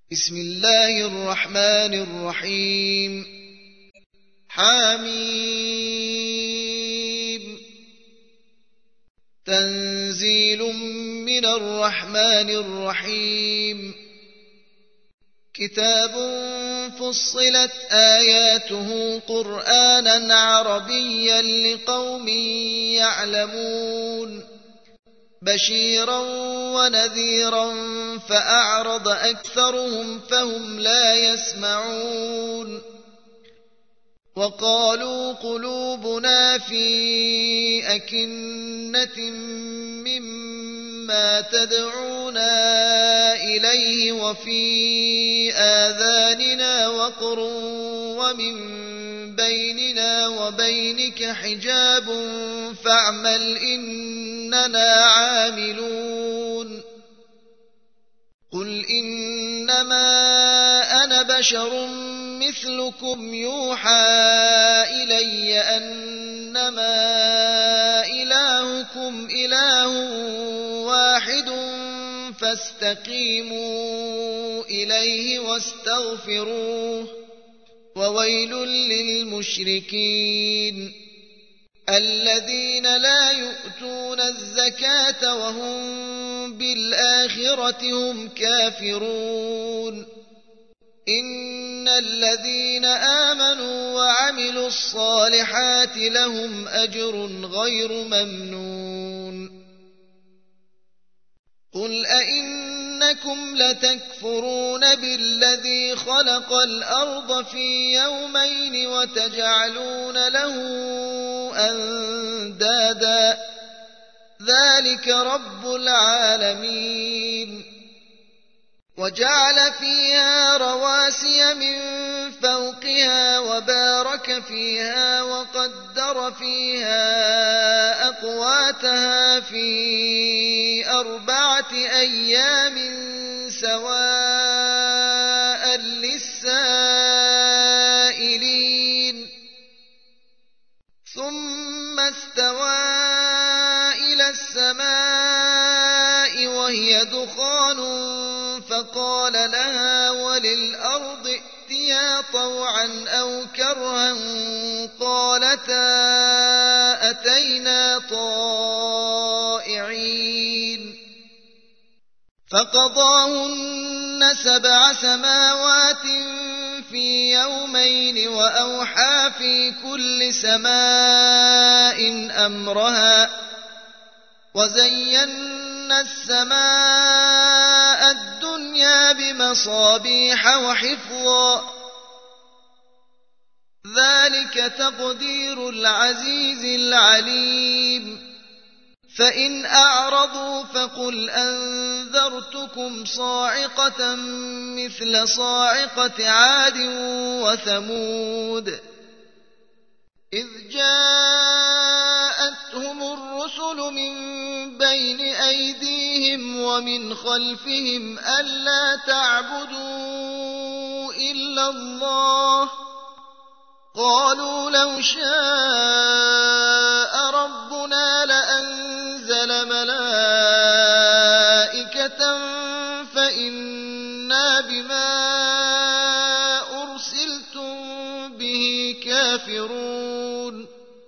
بسم الله الرحمن الرحيم حميم تنزيل من الرحمن الرحيم كتاب فصلت آياته قرآنا عربيا لقوم يعلمون بشيرا ونذيرا فأعرض أكثرهم فهم لا يسمعون وقالوا قلوبنا في أكنة مما تدعونا إليه وفي آذاننا وقر ومن بيننا وبينك حجاب فاعمل إننا عاملون قل إنما أنا بشر مثلكم يوحى إلي أنما إلهكم إله واحد فاستقيموا إليه واستغفروه وويل للمشركين الذين لا يؤتون الزكاة وهم بالآخرة هم كافرون إن الذين آمنوا وعملوا الصالحات لهم أجر غير ممنون قل أئنكم لتكفرون بالذي خلق الأرض في يومين وتجعلون له أندادا ذلك رب العالمين وجعل فيها رواسي من فوقها وبارك فيها وقدر فيها أقواتها في 4 أيام سواء للسائلين ثم استوى إلى السماء وهي دخان فقال لها وللأرض ائتيا طوعا أو كرها قالتا أتينا طائعين فقضاهن 7 سماوات في يومين وأوحى في كل سماء أمرها وزينا السماء الدنيا بمصابيح وحفظا ذلك تقدير العزيز العليم فإن أعرضوا فقل أنذرتكم صاعقة مثل صاعقة عاد وثمود إذ جاءتهم الرسل من بين أيديهم ومن خلفهم ألا تعبدوا إلا الله قالوا لو شاء ربنا لأنزل ملائكة فإنا بما أرسلتم به كافرون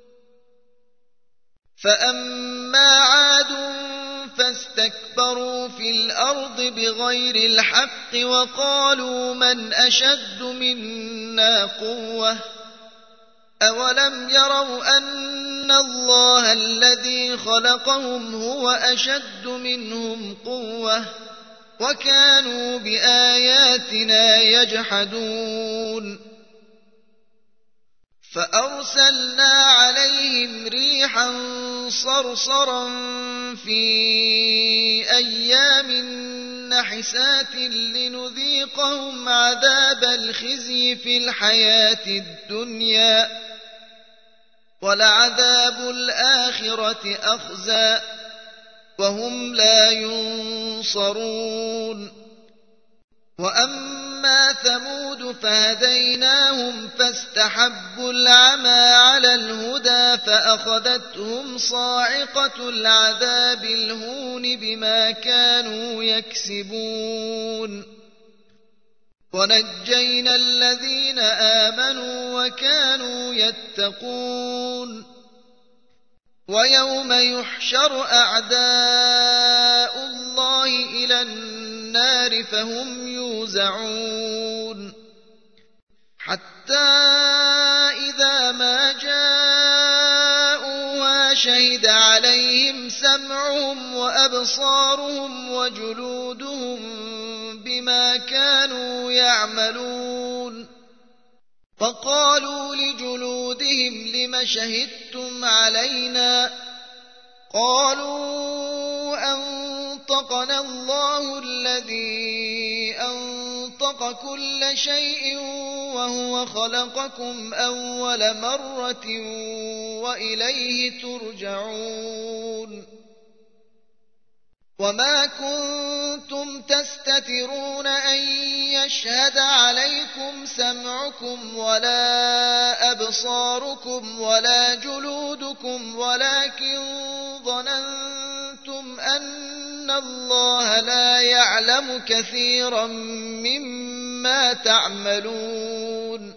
فأما عاد فاستكبروا في الأرض بغير الحق وقالوا من أشد منا قوة أولم يروا أن الله الذي خلقهم هو أشد منهم قوة وكانوا بآياتنا يجحدون فأرسلنا عليهم ريحا صرصرا في أيام نحسات لنذيقهم عذاب الخزي في الحياة الدنيا ولعذاب الآخرة أخزى وهم لا ينصرون وأما ثمود فهديناهم فاستحبوا العمى على الهدى فأخذتهم صاعقة العذاب الهون بما كانوا يكسبون ونجينا الذين آمنوا وكانوا يتقون ويوم يحشر أعداء الله إلى النار فهم يوزعون حتى إذا ما جاءوها شهد عليهم سمعهم وأبصارهم وجلودهم بما كانوا يعملون فقالوا لجلودهم لم شهدتم علينا قالوا أنطقنا الله الذي أنطق كل شيء وهو خلقكم أول مرة وإليه ترجعون وما كنتم تستترون أن يشهد عليكم سمعكم ولا أبصاركم ولا جلودكم ولكن ظننتم أن الله لا يعلم كثيرا مما تعملون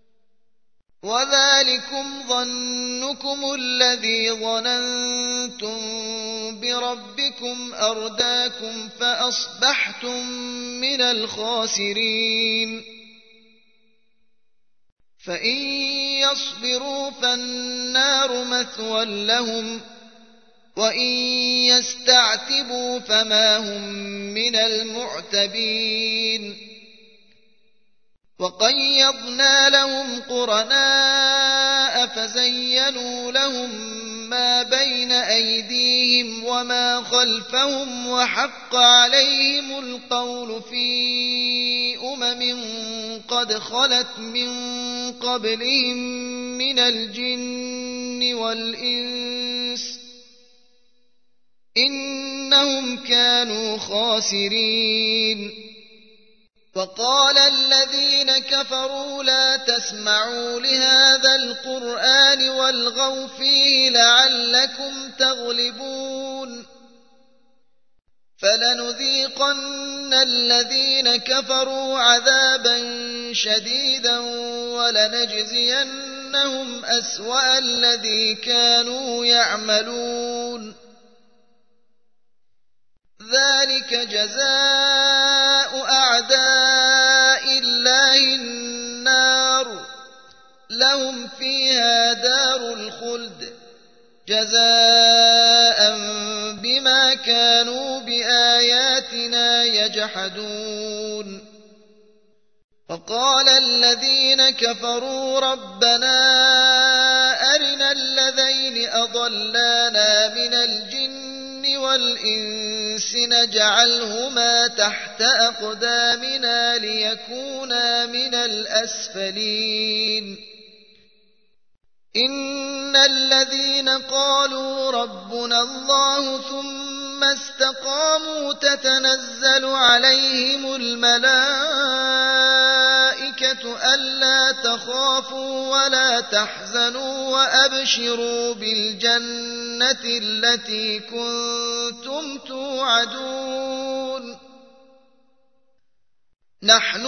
وذلكم ظنكم الذي ظننتم بربكم أرداكم فأصبحتم من الخاسرين فإن يصبروا فالنار مثوى لهم وإن يستعتبوا فما هم من المعتبين وقيضنا لهم قرناء فزينوا لهم ما بين أيديهم وما خلفهم وحق عليهم القول في قد خلت من قبلهم من الجن والإنس إنهم كانوا خاسرين وقال الذين كفروا لا تسمعوا لهذا القرآن والغوا فيه لعلكم تغلبون فلنذيقن الذين كفروا عذابا شديدا ولنجزينهم أسوأ الذي كانوا يعملون ذلك جزاء أعداء الله النار لهم فيها دار الخلد جزاء بما كانوا بآياتنا يجحدون وقال الذين كفروا ربنا أرنا الذين أضلانا من الجن والإنس نجعلهما تحت أقدامنا ليكونا من الأسفلين إن الذين قالوا ربنا الله ثم استقاموا تتنزل عليهم الملائكة ألا تخافوا ولا تحزنوا وأبشروا بالجنة التي كنتم توعدون نحن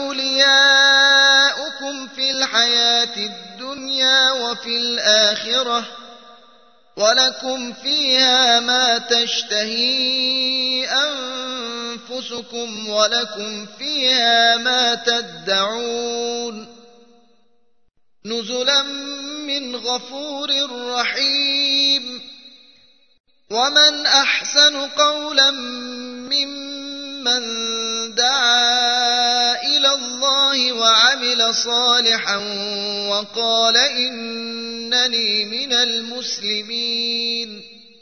أولياؤكم في الحياة الدنيا وفي الآخرة ولكم فيها ما تشتهي أنفسكم ولكم فيها ما تدعون نزلا من غفور رحيم ومن أحسن قولا ممن دعا إلى الله وعمل صالحا وقال إنني من المسلمين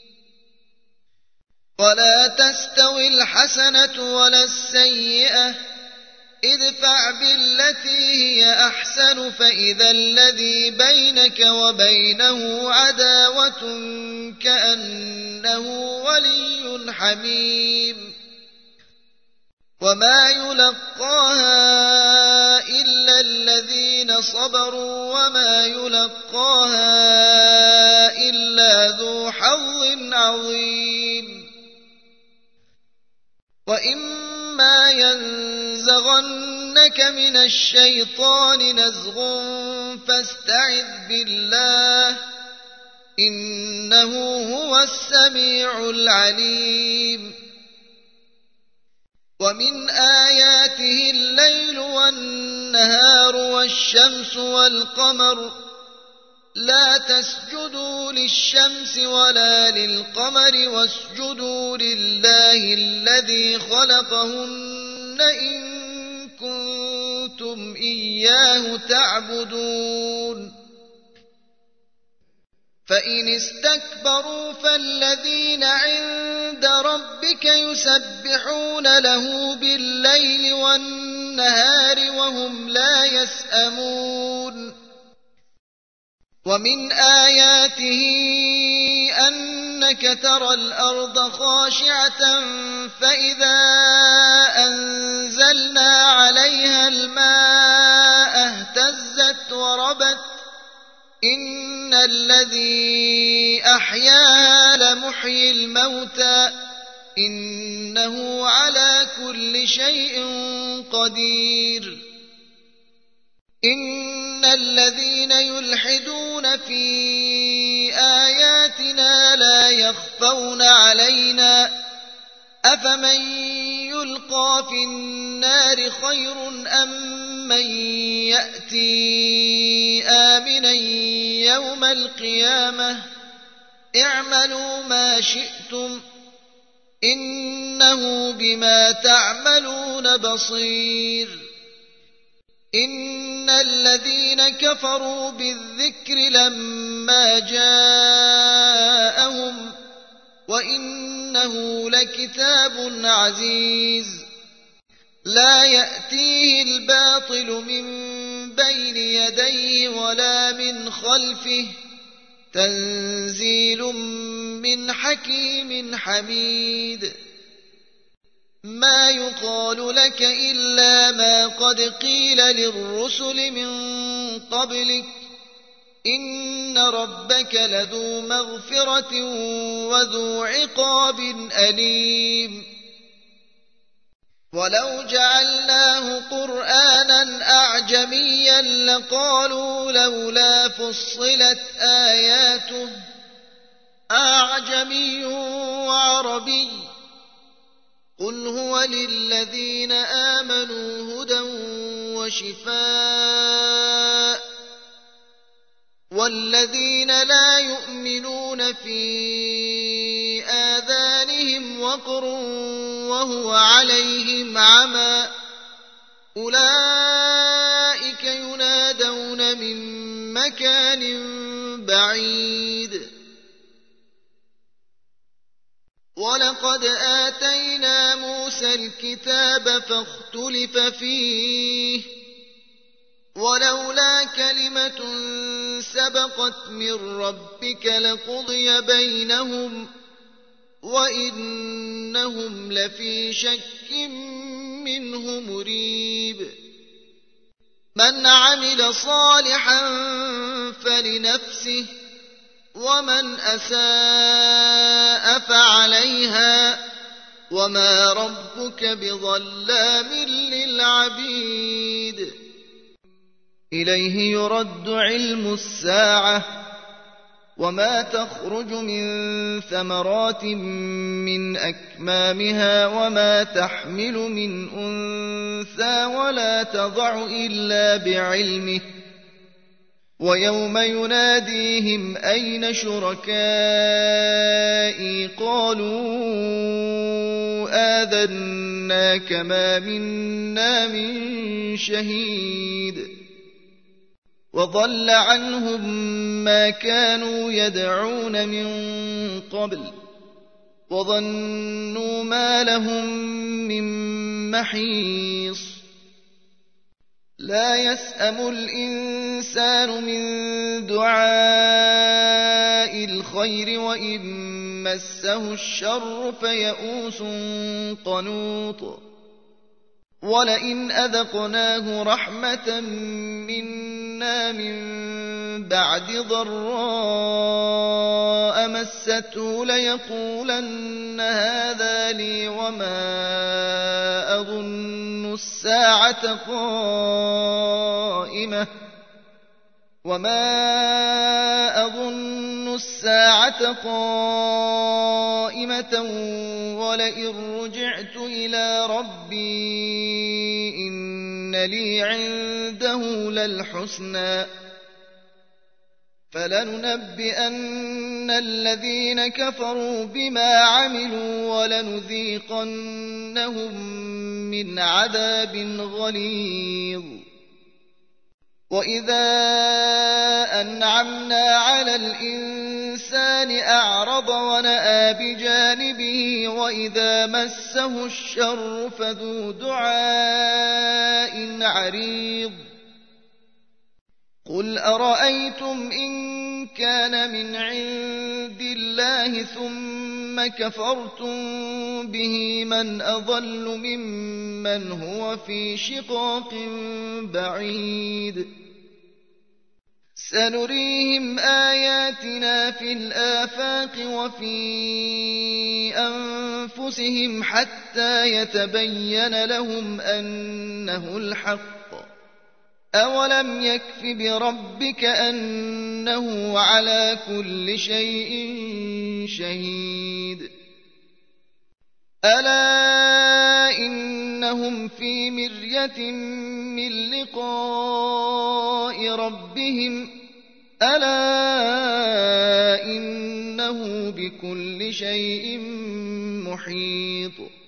ولا تستوي الحسنة ولا السيئة ادفع بالتي هي أحسن فإذا الذي بينك وبينه عداوة كأنه ولي حميم وما يلقاها إلا الذين صبروا وما يلقاها إلا ذو حظ عظيم وإما ينزغنك لك من الشيطان نزغ فاستعذ بالله إنه هو السميع العليم ومن آياته الليل والنهار والشمس والقمر لا تسجدوا للشمس ولا للقمر واسجدوا لله الذي خلقهن إن كنتم إياه تعبدون فإن استكبروا فالذين عند ربك يسبحون له بالليل والنهار وهم لا يسأمون ومن آياته أنك ترى الأرض خاشعة فإذا أنزلنا عليها الماء اهتزت وربت إن الذي أحياها لمحيي الموتى إنه على كل شيء قدير إن الذين يلحدون في آياتنا لا يخفون علينا أفمن يلقى في النار خير أم من يأتي آمنا يوم القيامة اعملوا ما شئتم إنه بما تعملون بصير إن الذين كفروا بالذكر لما جاءهم وإنه لكتاب عزيز لا يأتيه الباطل من بين يديه ولا من خلفه تنزيل من حكيم حميد ما يقال لك إلا ما قد قيل للرسل من قبلك إن ربك لذو مغفرة وذو عقاب أليم ولو جعلناه قرآنا أعجميا لقالوا لولا فصلت آياته أعجمي وعربي قل هو للذين آمنوا هدى وشفاء والذين لا يؤمنون في آذانهم وقر وهو عليهم عمى أولئك ينادون من مكان بعيد ولقد آتينا موسى الكتاب فاختلف فيه ولولا كلمة سبقت من ربك لقضي بينهم وإنهم لفي شك منه مريب من عمل صالحا فلنفسه ومن أساء فعليها وما ربك بظلام للعبيد إليه يرد علم الساعة وما تخرج من ثمرات من أكمامها وما تحمل من أنثى ولا تضع إلا بعلمه ويوم يناديهم أين شركائي قالوا آذناك ما منا من شهيد وضل عنهم ما كانوا يدعون من قبل وظنوا ما لهم من محيص لا يسأم الإنسان من دعاء الخير وإن مسه الشر فيئوس قنوط ولئن أذقناه رحمة منا من بعد ضراء مسته ليقولن هذا لي وما أظن الساعة قائمة ولئن رجعت إلى ربي إن لي عنده للحسنى فلننبئن الذين كفروا بما عملوا ولنذيقنهم من عذاب غليظ. وإذا أنعمنا على الإنسان أعرض ونأى بجانبه وإذا مسه الشر فذو دعاء عريض. قل أرأيتم إن كان من عند الله ثم كفرتم به من أضل ممن هو في شقاق بعيد. سنريهم آياتنا في الآفاق وفي أنفسهم حتى يتبين لهم أنه الحق. أولم يكف بربك أنه على كل شيء شهيد. ألا إنهم في مرية من لقاء ربهم ألا إنه بكل شيء محيط.